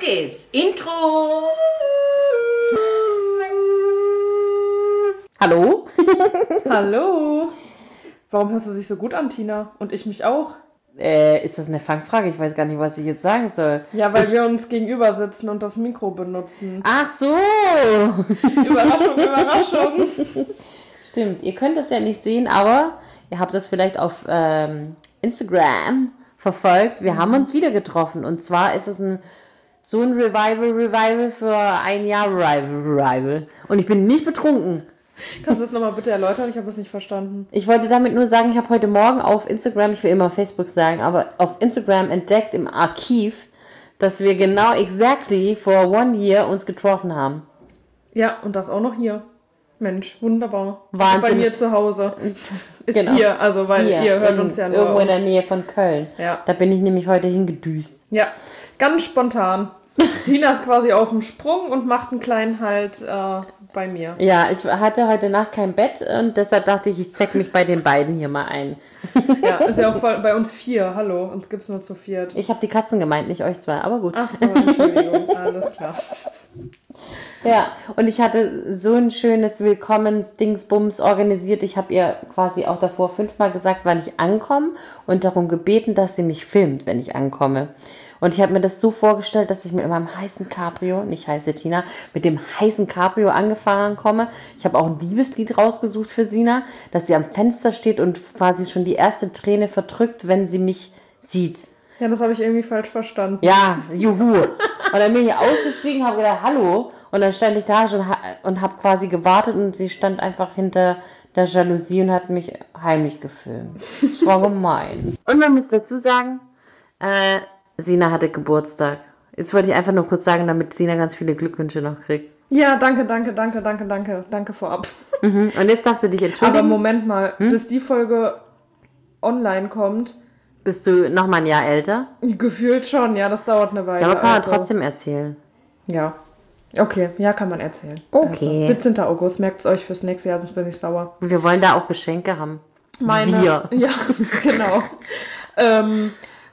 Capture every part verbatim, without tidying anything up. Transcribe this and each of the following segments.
geht's. Intro. Hallo? Hallo. Warum hörst du dich so gut an, Tina? Und ich mich auch? Äh, ist das eine Fangfrage? Ich weiß gar nicht, was ich jetzt sagen soll. Ja, weil ich... wir uns gegenüber sitzen und das Mikro benutzen. Ach so. Überraschung, Überraschung. Stimmt, ihr könnt das ja nicht sehen, aber ihr habt das vielleicht auf ähm, Instagram verfolgt. Wir mhm. haben uns wieder getroffen und zwar ist es ein so ein Revival, Revival für ein Jahr Revival, Revival. Und ich bin nicht betrunken. Kannst du das nochmal bitte erläutern? Ich habe es nicht verstanden. Ich wollte damit nur sagen, ich habe heute Morgen auf Instagram, ich will immer Facebook sagen, aber auf Instagram entdeckt im Archiv, dass wir genau exactly for one year uns getroffen haben. Ja, und das auch noch hier. Mensch, wunderbar. Wahnsinn. Also bei mir zu Hause. Ist genau. Hier, also weil hier, ihr hört in, uns ja nur irgendwo aus. in der Nähe von Köln. Ja. Da bin ich nämlich heute hingedüst. Ja, ganz spontan. Tina ist quasi auf dem Sprung und macht einen kleinen Halt äh, bei mir. Ja, ich hatte heute Nacht kein Bett und deshalb dachte ich, ich zeck mich bei den beiden hier mal ein. Ja, ist ja auch voll, bei uns vier. Hallo, uns gibt's nur zu viert. Ich habe die Katzen gemeint, nicht euch zwei, aber gut. Ach so, Entschuldigung, alles klar. Ja, und ich hatte so ein schönes Willkommens-Dingsbums organisiert. Ich habe ihr quasi auch davor fünfmal gesagt, wann ich ankomme und darum gebeten, dass sie mich filmt, wenn ich ankomme. Und ich habe mir das so vorgestellt, dass ich mit meinem heißen Cabrio, nicht heiße Tina, mit dem heißen Cabrio angefahren komme. Ich habe auch ein Liebeslied rausgesucht für Sina, dass sie am Fenster steht und quasi schon die erste Träne verdrückt, wenn sie mich sieht. Ja, das habe ich irgendwie falsch verstanden. Ja, juhu. Und dann bin ich ausgestiegen, habe gedacht, hallo. Und dann stand ich da schon und habe quasi gewartet und sie stand einfach hinter der Jalousie und hat mich heimlich gefilmt. Das war gemein. Und man muss dazu sagen, äh, Sina hatte Geburtstag. Jetzt wollte ich einfach nur kurz sagen, damit Sina ganz viele Glückwünsche noch kriegt. Ja, danke, danke, danke, danke, danke, danke vorab. Mhm. Und jetzt darfst du dich entschuldigen. Aber Moment mal, hm? bis die Folge online kommt. Bist du noch mal ein Jahr älter? Gefühlt schon, ja, das dauert eine Weile. Ja, aber kann man also. trotzdem erzählen. Ja. Okay, ja, kann man erzählen. Okay. Also, siebzehnten August, merkt es euch fürs nächste Jahr, sonst bin ich sauer. Und wir wollen da auch Geschenke haben. Meine, wir. Ja, genau. ähm,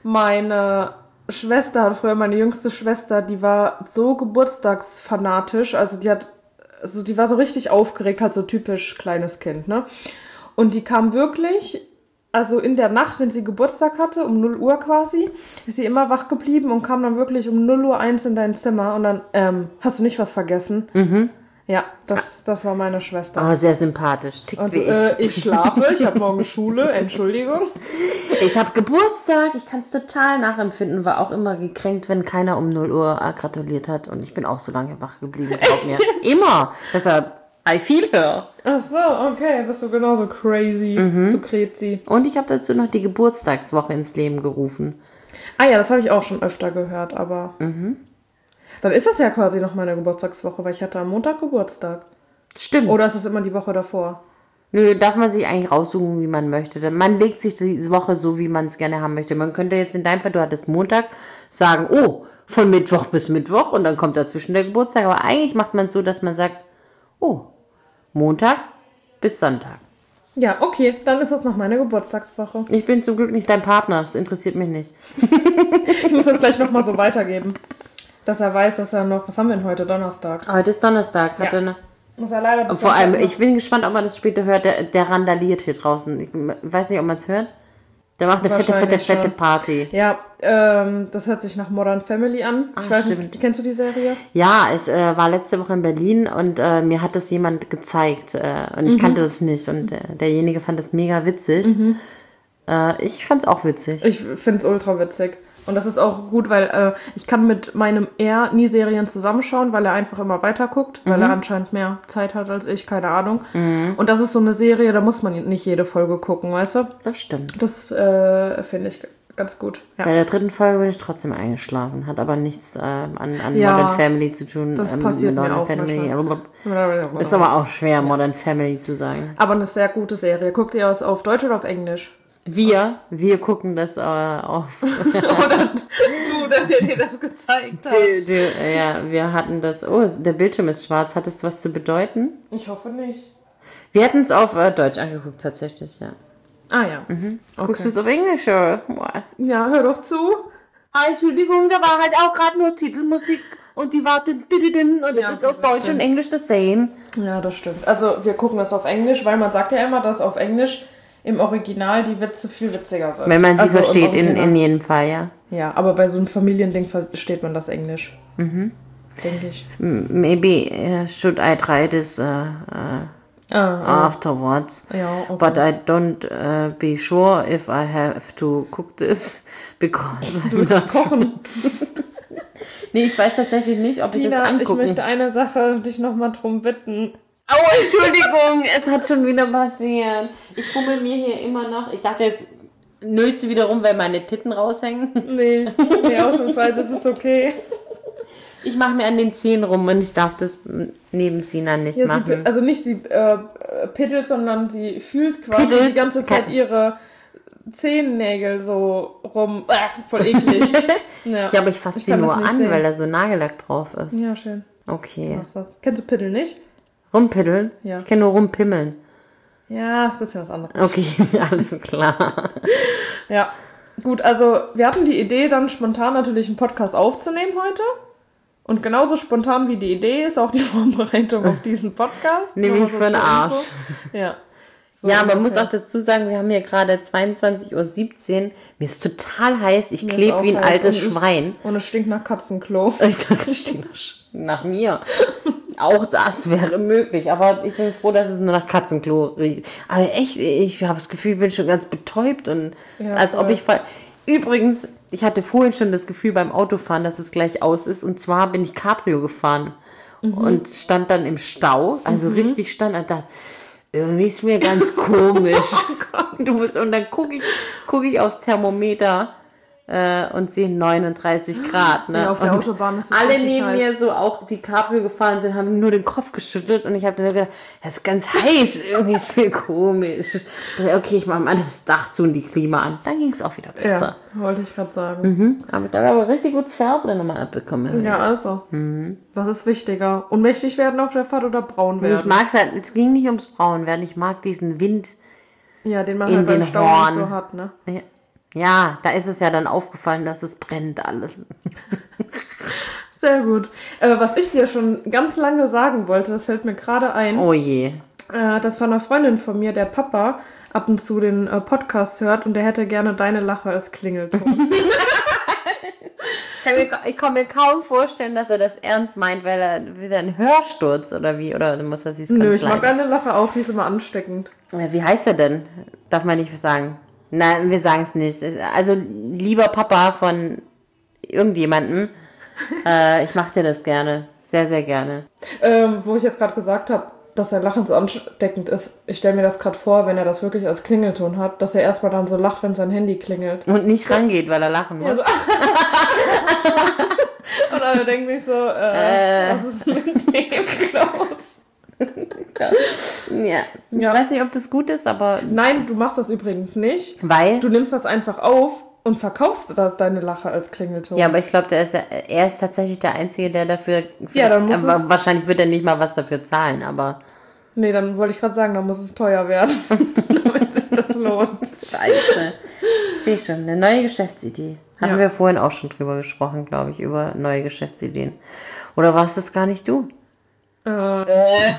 meine Schwester hat früher, meine jüngste Schwester, die war so geburtstagsfanatisch, also die hat, also die war so richtig aufgeregt, halt so typisch kleines Kind, ne? Und die kam wirklich, also in der Nacht, wenn sie Geburtstag hatte, um null Uhr quasi, ist sie immer wach geblieben und kam dann wirklich um null Uhr eins in dein Zimmer und dann, ähm, hast du nicht was vergessen? Mhm. Ja, das, das war meine Schwester. Oh, sehr sympathisch. Tickt Also, wie ich. äh, ich schlafe, ich habe morgen Schule, Entschuldigung. Ich habe Geburtstag, ich kann es total nachempfinden, war auch immer gekränkt, wenn keiner um null Uhr gratuliert hat und ich bin auch so lange wach geblieben, glaub mir. Immer. Deshalb, I feel her. Ach so, okay, bist du genauso crazy, mhm. so crazy. Und ich habe dazu noch die Geburtstagswoche ins Leben gerufen. Ah ja, das habe ich auch schon öfter gehört, aber mhm. dann ist das ja quasi noch meine Geburtstagswoche, weil ich hatte am Montag Geburtstag. Stimmt. Oder ist es immer die Woche davor? Nö, darf man sich eigentlich raussuchen, wie man möchte. Man legt sich die Woche so, wie man es gerne haben möchte. Man könnte jetzt in deinem Fall, du hattest Montag, sagen, oh, von Mittwoch bis Mittwoch und dann kommt dazwischen der Geburtstag. Aber eigentlich macht man es so, dass man sagt, oh, Montag bis Sonntag. Ja, okay, dann ist das noch meine Geburtstagswoche. Ich bin zum Glück nicht dein Partner, das interessiert mich nicht. Ich muss das gleich nochmal so weitergeben, dass er weiß, dass er noch, was haben wir denn heute, Donnerstag? Heute ist Donnerstag. Hat ja. er eine Muss er leider bis Vor allem, noch. ich bin gespannt, ob man das später hört, der, der randaliert hier draußen. Ich weiß nicht, ob man es hört. Der macht eine fette, fette, fette schon. Party. Ja, ähm, das hört sich nach Modern Family an. Ach, ich weiß stimmt. nicht, kennst du die Serie? Ja, es äh, war letzte Woche in Berlin und äh, mir hat das jemand gezeigt äh, und ich mhm. kannte das nicht und äh, derjenige fand das mega witzig. Mhm. Äh, ich fand's auch witzig. Ich find's ultra witzig. Und das ist auch gut, weil äh, ich kann mit meinem R nie Serien zusammenschauen, weil er einfach immer weiter guckt, weil mhm. er anscheinend mehr Zeit hat als ich, keine Ahnung. Mhm. Und das ist so eine Serie, da muss man nicht jede Folge gucken, weißt du? Das stimmt. Das äh, finde ich ganz gut. Ja. Bei der dritten Folge bin ich trotzdem eingeschlafen, hat aber nichts äh, an, an ja, Modern Family zu tun. Das ähm, passiert Modern mir auch Family. Ist aber auch schwer, ja. Modern Family zu sagen. Aber eine sehr gute Serie. Guckt ihr das auf Deutsch oder auf Englisch? Wir, wir gucken das äh, auf. Oder du, der dir das gezeigt hat. Du, du, ja, wir hatten das. Oh, der Bildschirm ist schwarz. Hat das was zu bedeuten? Ich hoffe nicht. Wir hatten es auf äh, Deutsch angeguckt, tatsächlich, ja. Ah ja. Mhm. Okay. Guckst du es auf Englisch, oder? Ja, hör doch zu. Ah, Entschuldigung, da war halt auch gerade nur Titelmusik und die war dünn, dünn, dünn, und es Ja, ist auf Deutsch stimmt. und Englisch the same. Ja, das stimmt. Also wir gucken das auf Englisch, weil man sagt ja immer, dass auf Englisch im Original die Witze viel witziger sind. Wenn man sie also im versteht, in, Original. in jedem Fall, ja. Ja, aber bei so einem Familiending versteht man das Englisch. Mhm. Denke ich. Maybe uh, should I try this uh, uh, Ah, afterwards? ja, okay. But I don't uh, be sure if I have to cook this because Du I'm willst not kochen. Nee, ich weiß tatsächlich nicht, ob ich das Tina, ich angucken. möchte eine Sache dich nochmal drum bitten. Oh, Entschuldigung, es hat schon wieder passiert. Ich fummel mir hier immer noch. Ich dachte jetzt, nullst du wieder rum, weil meine Titten raushängen? Nee, nee, ausnahmsweise ist es okay. Ich mache mir an den Zähnen rum und ich darf das neben Sina nicht Ja, machen. sie, also nicht sie äh, piddelt, sondern sie fühlt quasi Piddelt? die ganze Zeit Kann- ihre Zehennägel so rum. Äh, voll eklig. Ja, ja, aber ich fasse Ich die kann das nur nicht an, sehen. weil da so Nagellack drauf ist. Ja, schön. Okay. Was ist das? Kennst du Piddle nicht? Rumpiddeln? Ja. Ich kenne nur rumpimmeln. Ja, ist ein bisschen was anderes. Okay, alles klar. Ja, gut, also wir hatten die Idee, dann spontan natürlich einen Podcast aufzunehmen heute. Und genauso spontan wie die Idee ist auch die Vorbereitung auf diesen Podcast. Nämlich Nur mal so für den zur Arsch. Info. Ja. So Ja, man muss ungefähr. auch dazu sagen, wir haben hier gerade zweiundzwanzig Uhr siebzehn. Mir ist total heiß. Ich Mir ist klebe auch wie ein heiß altes und es- Schwein. Und es stinkt nach Katzenklo. Ich dachte, das stinkt nach- nach mir. Auch das wäre möglich. Aber ich bin froh, dass es nur nach Katzenklo riecht. Aber echt, ich habe das Gefühl, ich bin schon ganz betäubt. Und Ja, als ob voll. ich voll... Übrigens, ich hatte vorhin schon das Gefühl beim Autofahren, dass es gleich aus ist. Und zwar bin ich Cabrio gefahren und stand dann im Stau. Also richtig stand und dachte, irgendwie ist mir ganz komisch. Du bist, und dann gucke ich, guck ich aufs Thermometer äh, und sehe neununddreißig Grad. Ne? Ja, auf der und Autobahn ist es alle richtig neben heiß. mir, so auch die Cabrio gefahren sind, haben nur den Kopf geschüttelt und ich habe dann nur gedacht, das ist ganz heiß, irgendwie ist mir komisch. Ich dachte, okay, ich mache mal das Dach zu und die Klima an. Dann ging es auch wieder besser. Ja, wollte ich gerade sagen. Mhm. Aber da habe ich aber richtig gutes Färben nochmal abbekommen. Ja, also. Was ist wichtiger? Ohnmächtig werden auf der Fahrt oder braun Nee, ich werden? mag es halt, es ging nicht ums Braunwerden, ich mag diesen Wind. Ja, den man in halt beim den Stau Horn. nicht so hat, ne? Ja, da ist es ja dann aufgefallen, dass es brennt alles. Sehr gut. Äh, was ich dir schon ganz lange sagen wollte, das fällt mir gerade ein, Oh je. äh, dass von einer Freundin von mir, der Papa, ab und zu den äh, Podcast hört und der hätte gerne deine Lache als Klingelton. Ich kann, mir, ich kann mir kaum vorstellen, dass er das ernst meint, weil er wieder ein Hörsturz oder wie, oder muss er sich ganz Nö, ich mag leiden? deine Lache auch, die ist immer ansteckend. Ja, wie heißt er denn? Darf man nicht sagen. Nein, wir sagen es nicht. Also, lieber Papa von irgendjemandem, äh, ich mache dir das gerne. Sehr, sehr gerne. Ähm, wo ich jetzt gerade gesagt habe, dass sein Lachen so ansteckend ist, ich stelle mir das gerade vor, wenn er das wirklich als Klingelton hat, dass er erstmal dann so lacht, wenn sein Handy klingelt. Und nicht rangeht, weil er lachen muss. Ja, so. Und alle denken mich so, äh, Äh. was ist mit dem los? Ja. Ich Ja. weiß nicht, ob das gut ist, aber Nein, du machst das übrigens nicht. weil... Du nimmst das einfach auf und verkaufst da deine Lache als Klingelton. Ja, aber ich glaube, der ist ja, er ist tatsächlich der Einzige, der dafür... Ja, dann muss aber es- wahrscheinlich wird er nicht mal was dafür zahlen, aber... Nee, dann wollte ich gerade sagen, dann muss es teuer werden, damit sich das lohnt. Scheiße. Sehe ich schon. Eine neue Geschäftsidee. Hatten Ja. wir vorhin auch schon drüber gesprochen, glaube ich, über neue Geschäftsideen. Oder warst das gar nicht du? Äh.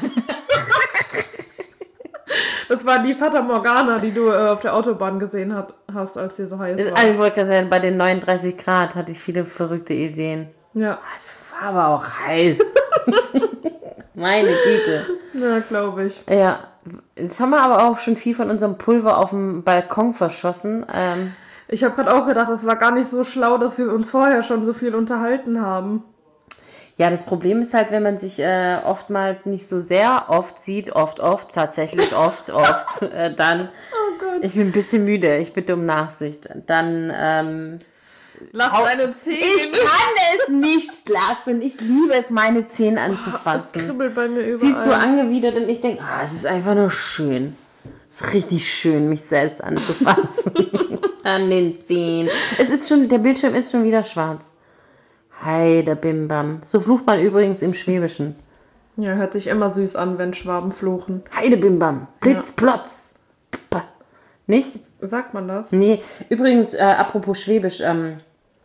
Das war die Fata Morgana, die du äh, auf der Autobahn gesehen hat, hast, als sie so heiß war. Also ich wollte gerade sagen, bei den neununddreißig Grad hatte ich viele verrückte Ideen. Ja, Es war aber auch heiß. Meine Güte. ja glaube ich. Ja, jetzt haben wir aber auch schon viel von unserem Pulver auf dem Balkon verschossen. Ähm, Ich habe gerade auch gedacht, das war gar nicht so schlau, dass wir uns vorher schon so viel unterhalten haben. ja, das Problem ist halt, wenn man sich äh, oftmals nicht so sehr oft sieht, oft, oft, tatsächlich oft, oft, äh, dann, Oh Gott. ich bin ein bisschen müde, ich bitte um Nachsicht, dann, ähm, Lass Au- deine Zähne. ich kann es nicht lassen, ich liebe es, meine Zähne Es anzufassen. kribbelt bei mir überall. Sie ist so angewidert und ich denke, ah, es ist einfach nur schön. Es ist richtig schön, mich selbst anzufassen. An den Zähnen. Es ist schon, der Bildschirm ist schon wieder schwarz. Heide Bimbam. So flucht man übrigens im Schwäbischen. Ja, hört sich immer süß an, wenn Schwaben fluchen. Heide Bimbam. Blitz, Plotz. Ppa. Nicht? Sagt man das? Nee, übrigens, äh, apropos Schwäbisch, ähm,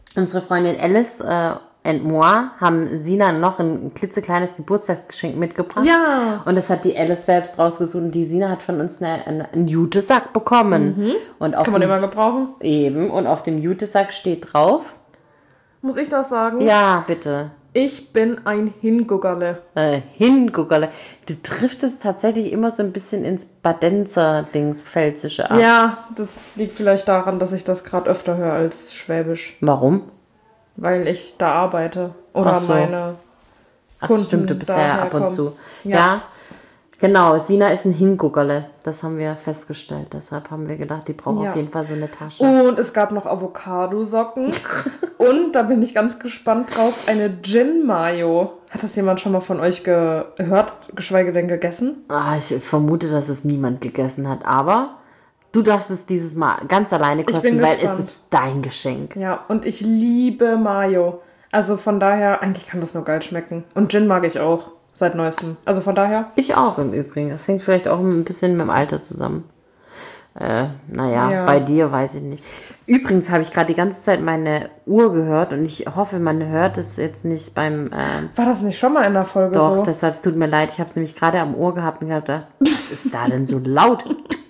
Unsere Freundin Alice äh, und moi haben Sina noch ein klitzekleines Geburtstagsgeschenk mitgebracht. Ja. Und das hat die Alice selbst rausgesucht. Und die Sina hat von uns eine, eine, einen Jutesack bekommen. Mhm. Und auf Kann man dem, immer gebrauchen. Eben. Und auf dem Jutesack steht drauf. Muss ich das sagen? Ja, bitte. Ich bin ein Hinguggerle. Äh, Hinguggerle. Du driftest tatsächlich immer so ein bisschen ins Badenzer-Dings, Pfälzische ab. Ja, das liegt vielleicht daran, dass ich das gerade öfter höre als Schwäbisch. Warum? Weil ich da arbeite. Oder Ach so. meine Ach, Kunden stimmt, du bist ja daher ab und kommen. zu. Ja. Ja. Genau. Sina ist ein Hinguggerle. Das haben wir festgestellt. Deshalb haben wir gedacht, die braucht Ja. auf jeden Fall so eine Tasche. Und es gab noch Avocado-Socken. Und, da bin ich ganz gespannt drauf, eine Gin-Mayo. Hat das jemand schon mal von euch gehört, geschweige denn gegessen? Ah, ich vermute, dass es niemand gegessen hat. Aber du darfst es dieses Mal ganz alleine bin kosten, weil es gespannt. ist dein Geschenk. Ja, und ich liebe Mayo. Also von daher, eigentlich kann das nur geil schmecken. Und Gin mag ich auch, seit neuestem. Also von daher, Ich auch im Übrigen. Das hängt vielleicht auch ein bisschen mit dem Alter zusammen. Äh, naja, Ja. bei dir weiß ich nicht. Übrigens habe ich gerade die ganze Zeit meine Uhr gehört und ich hoffe, man hört es jetzt nicht beim... Ähm, war das nicht schon mal in der Folge doch, so? deshalb es tut mir leid. Ich habe es nämlich gerade am Ohr gehabt und gedacht, was ist da denn so laut?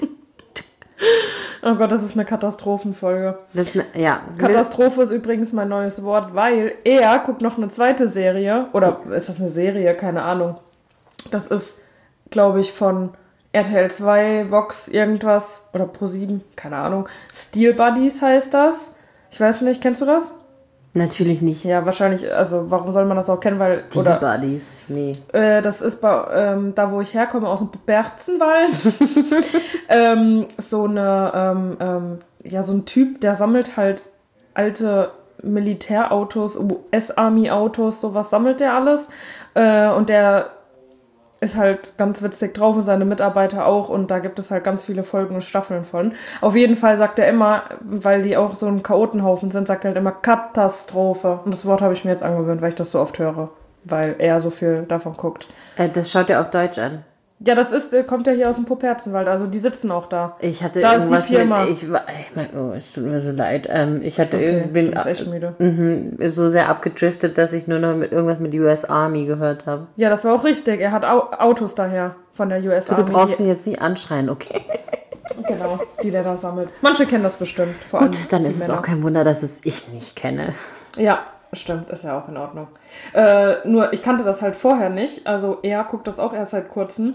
Oh Gott, das ist eine Katastrophenfolge. Das, ist ne- ja, Katastrophe ist übrigens mein neues Wort, weil er guckt noch eine zweite Serie. Oder ist das eine Serie? Keine Ahnung. Das ist, glaube ich, von R T L zwei, Vox, irgendwas. Oder ProSieben, keine Ahnung. Steel Buddies heißt das. Ich weiß nicht, kennst du das? natürlich nicht. Ja, wahrscheinlich, also warum soll man das auch kennen? Weil, Steel oder, Buddies, nee. äh, das ist bei, ähm, da, wo ich herkomme, aus dem Berzenwald. ähm, so eine, ähm, ähm, ja, so ein Typ, der sammelt halt alte Militärautos, U S-Army-Autos, sowas sammelt der alles. Äh, und der ist halt ganz witzig drauf und seine Mitarbeiter auch. Und da gibt es halt ganz viele Folgen und Staffeln von. Auf jeden Fall sagt er immer, weil die auch so ein Chaotenhaufen sind, sagt er halt immer Katastrophe. Und das Wort habe ich mir jetzt angewöhnt, weil ich das so oft höre. Weil er so viel davon guckt. Äh, das schaut er auf Deutsch an. Ja, das ist, äh, kommt ja hier aus dem Poperzenwald, also die sitzen auch da. Ich hatte Da ist die irgendwas Firma. mit... Ich, war- ich mein, oh, es tut mir so leid. Ähm, ich hatte Okay, irgendwie... bin echt müde. Mhm, so sehr abgedriftet, dass ich nur noch mit irgendwas mit U S Army gehört habe. Ja, das war auch richtig. Er hat Au Autos daher von der U S Du Army. brauchst mich jetzt nicht anschreien, okay? Genau, die der da sammelt. Manche kennen das bestimmt. Vor allem Gut, dann die ist es Männer. auch kein Wunder, dass es ich nicht kenne. Ja, stimmt, ist ja auch in Ordnung. Äh, nur, ich kannte das halt vorher nicht. Also er guckt das auch erst seit kurzem.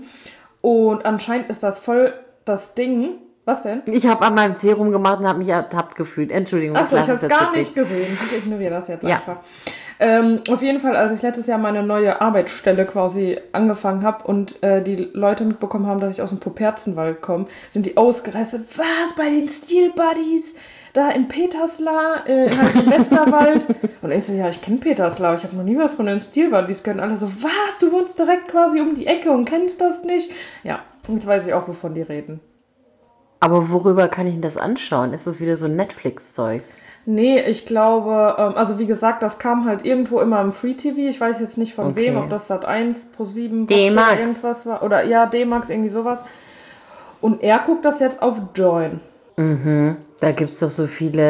Und anscheinend ist das voll das Ding. Was denn? Ich habe an meinem Serum gemacht und habe mich ertappt gefühlt. Entschuldigung, Achso, ich lass habe es es jetzt gar wirklich. nicht gesehen. Ich ignoriere das jetzt Ja. einfach. Ähm, auf jeden Fall, als ich letztes Jahr meine neue Arbeitsstelle quasi angefangen habe und äh, die Leute mitbekommen haben, dass ich aus dem Poperzenwald komme, sind die ausgerastet. Was, bei den Steel Buddies? Da in Petersla, äh, halt im Westerwald. Und ich so, ja, ich kenne Petersla, ich habe noch nie was von den Steel Buddies gehört. Und alle so, was, du wohnst direkt quasi um die Ecke und kennst das nicht? Ja, jetzt weiß ich auch, wovon die reden. Aber worüber kann ich denn das anschauen? Ist das wieder so Netflix-Zeugs? Nee, ich glaube, ähm, also wie gesagt, das kam halt irgendwo immer im Free-T V. Ich weiß jetzt nicht von Okay. wem, ob das Sat eins, ProSieben, D-Max. oder irgendwas war. Oder ja, D-Max, irgendwie sowas. Und er guckt das jetzt auf Join. Mhm. Da gibt es doch so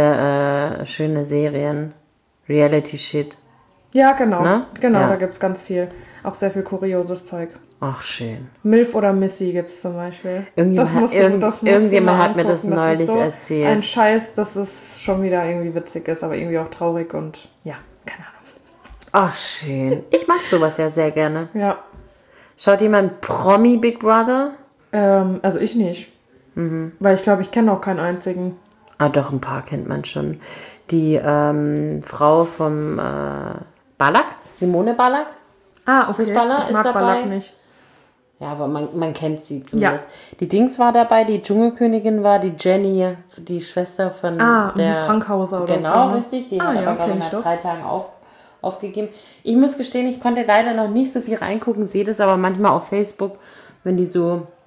viele äh, schöne Serien. Reality-Shit. Ja, genau. Ne? Genau, Ja. da gibt's ganz viel. Auch sehr viel kurioses Zeug. Ach, schön. Milf oder Missy gibt's zum Beispiel. Irgendjemand Das hat- musst du- irgend- das musst du irgendjemand mal hat mir das angucken. ist neulich so erzählt. Ein Scheiß, dass es schon wieder irgendwie witzig ist, aber irgendwie auch traurig und ja, keine Ahnung. Ach, schön. Ich mag sowas ja sehr gerne. Ja, Schaut jemand Promi Big Brother? ähm, also ich nicht. Mhm. Weil ich glaube, ich kenne auch keinen einzigen. Ah, doch, ein paar kennt man schon. Die ähm, Frau vom äh, Ballack, Simone Ballack. Ah, okay. Fußballer ich ist mag dabei. Ballack nicht. Ja, aber man, man kennt sie zumindest. Die Dings war dabei, die Dschungelkönigin war die Jenny, die Schwester von Ah, der... die Frankhauser oder Genau, so. ne? richtig. Die Ah, hat ja, aber, glaube kenn ich, ich nach doch. drei Tagen auf, aufgegeben. Ich muss gestehen, ich konnte leider noch nicht so viel reingucken, sehe das aber manchmal auf Facebook, wenn die so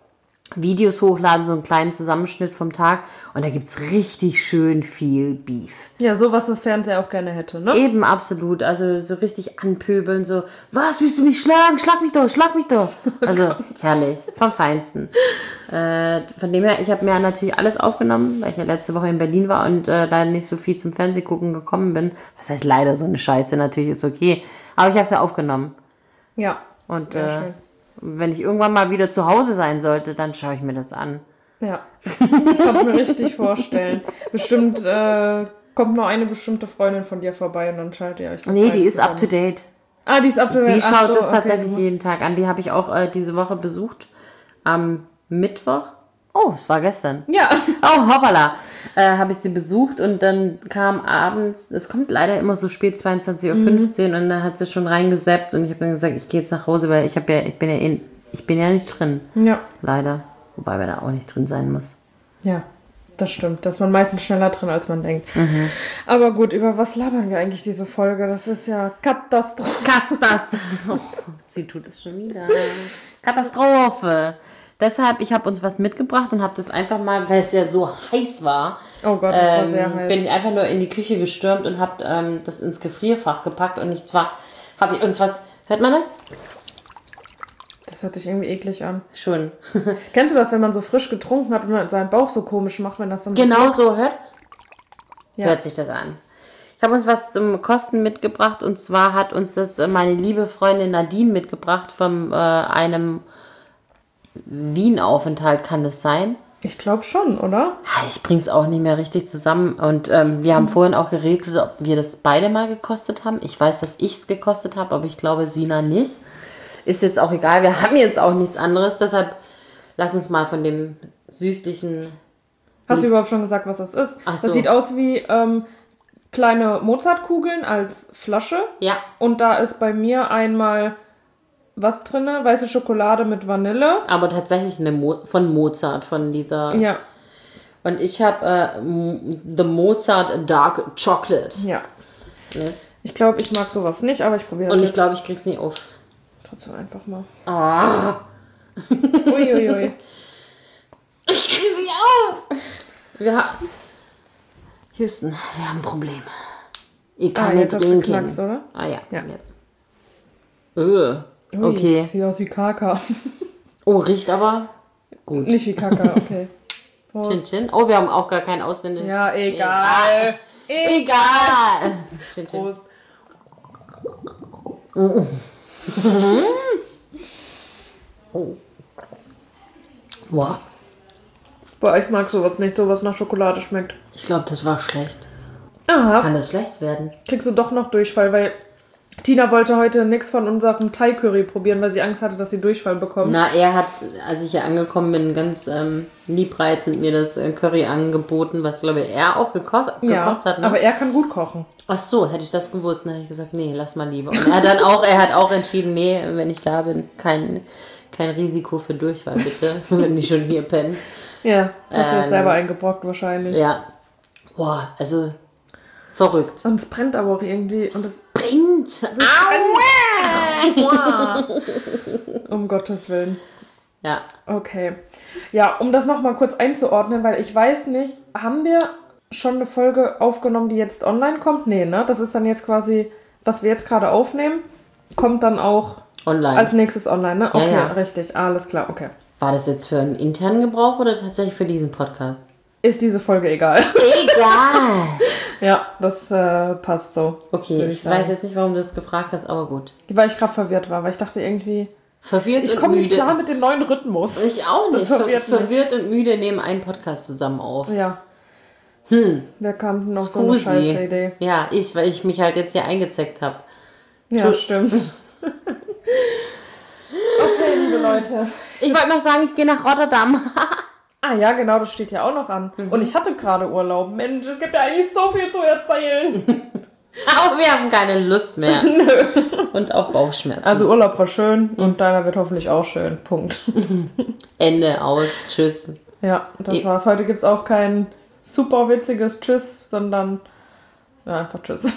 Videos hochladen, so einen kleinen Zusammenschnitt vom Tag. Und da gibt es richtig schön viel Beef. Ja, so was das Fernseher auch gerne hätte, ne? Eben, absolut. Also so richtig anpöbeln, so, was, willst du mich schlagen? Schlag mich doch, schlag mich doch. Also, herrlich, vom Feinsten. Äh, von dem her, ich habe mir natürlich alles aufgenommen, weil ich ja letzte Woche in Berlin war und äh, leider nicht so viel zum Fernsehgucken gekommen bin. Was heißt leider, so eine Scheiße, natürlich ist okay. Aber ich habe es ja aufgenommen. Ja. Und Sehr äh, schön. wenn ich irgendwann mal wieder zu Hause sein sollte, dann schaue ich mir das an. Ja, ich kann es mir richtig vorstellen. Bestimmt äh, kommt nur eine bestimmte Freundin von dir vorbei und dann schaltet ihr euch das Nee, beide die ist zusammen. up to date. Ah, die ist up to date. Sie Ach schaut so, das okay, tatsächlich du musst- jeden Tag an. Die habe ich auch äh, diese Woche besucht. Am Mittwoch. Oh, es war gestern. Ja. Oh, hoppala. Äh, habe ich sie besucht und dann kam abends, es kommt leider immer so spät, zweiundzwanzig Uhr fünfzehn Mhm. und dann hat sie schon reingesappt und ich habe dann gesagt, ich gehe jetzt nach Hause, weil ich habe ja, ich bin ja in, ich bin ja nicht drin. Ja. Leider. Wobei man da auch nicht drin sein muss. Ja, das stimmt. Da ist man meistens schneller drin, als man denkt. Aber gut, über was labern wir eigentlich diese Folge? Das ist ja Katastrophe. Katastrophe. Oh, sie tut es schon wieder. Katastrophe. Deshalb, ich habe uns was mitgebracht und habe das einfach mal, weil es ja so heiß war, Oh Gott, das war ähm, sehr heiß. bin ich einfach nur in die Küche gestürmt und habe ähm, das ins Gefrierfach gepackt und ich zwar habe ich uns was, hört man das? Das hört sich irgendwie eklig an. Schon. Kennst du das, wenn man so frisch getrunken hat und man seinen Bauch so komisch macht, wenn das dann Genau so... so hört, Ja. hört sich das an. Ich habe uns was zum Kosten mitgebracht und zwar hat uns das äh, meine liebe Freundin Nadine mitgebracht von äh, einem Wien-Aufenthalt, kann das sein? Ich glaube schon, oder? Ich bring's auch nicht mehr richtig zusammen und ähm, wir haben vorhin auch geredet, ob wir das beide mal gekostet haben. Ich weiß, dass ich es gekostet habe, aber ich glaube Sina nicht. Ist jetzt auch egal, wir haben jetzt auch nichts anderes, deshalb lass uns mal von dem süßlichen... Hast du überhaupt schon gesagt, was das ist? Ach so. Das sieht aus wie ähm, kleine Mozartkugeln als Flasche. Ja, Und da ist bei mir einmal was drinne? Weiße Schokolade mit Vanille. aber tatsächlich eine Mo von Mozart, von dieser... Ja, Und ich habe äh, M- The Mozart Dark Chocolate. ja. Jetzt. Ich glaube, ich mag sowas nicht, aber ich probiere das Und ich jetzt glaube, ich krieg's nie auf. trotzdem einfach mal. Ah. Uiuiui. Ich krieg's nicht auf! Wir ha Houston, wir haben ein Problem. Ich kann Ah, nicht jetzt hat's trinken. geknackst, oder? Ah ja, Ja. jetzt. Öh. Ui, Okay. Sieht aus wie Kaka. Oh, riecht aber gut. Nicht wie Kaka, okay. Prost. Chin Chin. Oh, wir haben auch gar kein ausländisches. Ja, egal. Egal. Chin Chin. Prost. Boah, Boah, ich mag sowas nicht, sowas nach Schokolade schmeckt. ich glaube, das war schlecht. Aha, Kann das schlecht werden? kriegst du doch noch Durchfall, weil Tina wollte heute nichts von unserem Thai-Curry probieren, weil sie Angst hatte, dass sie Durchfall bekommt. Na, er hat, als ich hier angekommen bin, ganz ähm, liebreizend mir das äh, Curry angeboten, was, glaube ich, er auch gekocht, ja, gekocht hat. Ne? aber er kann gut kochen. Ach so, hätte ich das gewusst, dann hätte ich gesagt, nee, lass mal lieber. Und er hat dann auch, er hat auch entschieden, nee, wenn ich da bin, kein, kein Risiko für Durchfall, bitte, wenn die schon hier pennen. Ja, das hast du Ähm, jetzt selber eingebrockt wahrscheinlich. Ja. Boah, also verrückt. Und es brennt aber auch irgendwie. Und es Bringt. Aua! Um Gottes Willen. Ja. Okay. Ja, um das nochmal kurz einzuordnen, weil ich weiß nicht, haben wir schon eine Folge aufgenommen, die jetzt online kommt? Nee, ne? Das ist dann jetzt quasi, was wir jetzt gerade aufnehmen, kommt dann auch Online. als nächstes online, ne? Okay, ja. richtig. Alles klar, okay. War das jetzt für einen internen Gebrauch oder tatsächlich für diesen Podcast? Ist diese Folge egal. Egal. Ja, das äh, passt so. Okay, würde ich sagen. weiß jetzt nicht, warum du das gefragt hast, aber gut. Weil ich gerade verwirrt war, weil ich dachte irgendwie, Verwirrt ich und komme nicht müde. klar mit dem neuen Rhythmus. Ich auch Das nicht. Ver verwirrt mich. verwirrt und müde nehmen einen Podcast zusammen auf. Ja. Hm. Wer kam denn noch so eine Scusi. scheiße Idee? Ja, ich, weil ich mich halt jetzt hier eingezeckt habe. Ja, Tu- stimmt. Okay, liebe Leute. Ich wollte noch sagen, ich gehe nach Rotterdam. Ah ja, genau, das steht ja auch noch an. Mhm. Und ich hatte gerade Urlaub. Mensch, es gibt ja eigentlich so viel zu erzählen. Aber wir haben keine Lust mehr. Und auch Bauchschmerzen. Also Urlaub war schön Mhm. und deiner wird hoffentlich auch schön. Punkt. Ende, aus, tschüss. Ja, das Ich- war's. Heute gibt's auch kein super witziges Tschüss, sondern ja, einfach Tschüss.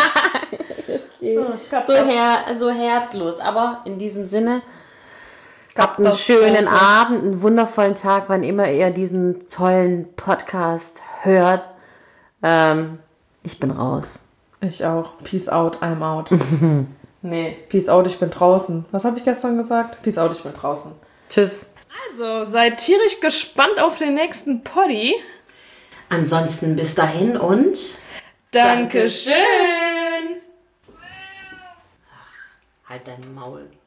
Okay. Ah, Katze. So, her so herzlos. Aber in diesem Sinne, Habt einen schönen Abend, einen wundervollen Tag, wann immer ihr diesen tollen Podcast hört. Ähm, ich bin raus. Ich auch. Peace out, I'm out. Nee, peace out, ich bin draußen. Was habe ich gestern gesagt? Peace out, ich bin draußen. Tschüss. Also, seid tierisch gespannt auf den nächsten Poddy. Ansonsten bis dahin und Dankeschön. Ach, halt dein Maul.